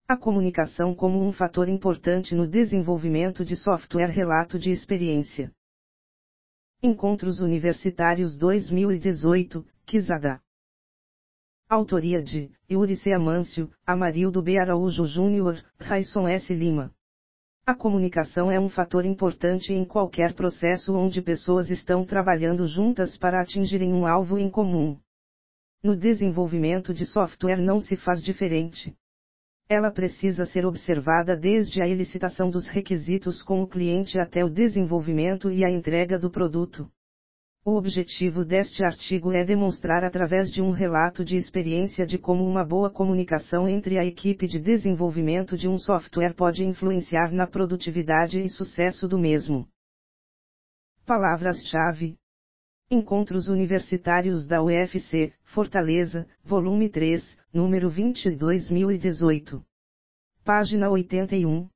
A comunicação como um fator importante no desenvolvimento de software. Relato de experiência. Encontros Universitários 2018, Quizada. Autoria de Yuri C. Amâncio, Amarildo B. Araújo Júnior, Raisson S. Lima. A comunicação é um fator importante em qualquer processo onde pessoas estão trabalhando juntas para atingirem um alvo em comum. No desenvolvimento de software não se faz diferente. Ela precisa ser observada desde a elicitação dos requisitos com o cliente até o desenvolvimento e a entrega do produto. O objetivo deste artigo é demonstrar através de um relato de experiência de como uma boa comunicação entre a equipe de desenvolvimento de um software pode influenciar na produtividade e sucesso do mesmo. Palavras-chave: Encontros Universitários da UFC, Fortaleza, volume 3, número 20, 2018. Página 81.